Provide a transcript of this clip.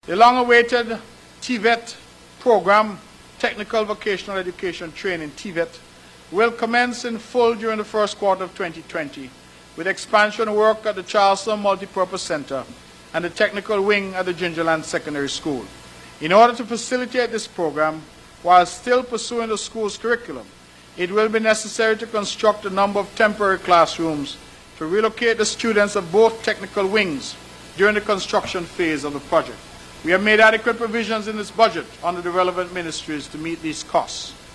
The long-awaited TVET program, Technical Vocational Education Training, TVET, will commence in full during the first quarter of 2020, with expansion work at the Charleston Multipurpose Center and the technical wing at the Gingerland Secondary School. In order to facilitate this program, while still pursuing the school's curriculum, it will be necessary to construct a number of temporary classrooms to relocate the students of both technical wings during the construction phase of the project. We have made adequate provisions in this budget under the relevant ministries to meet these costs.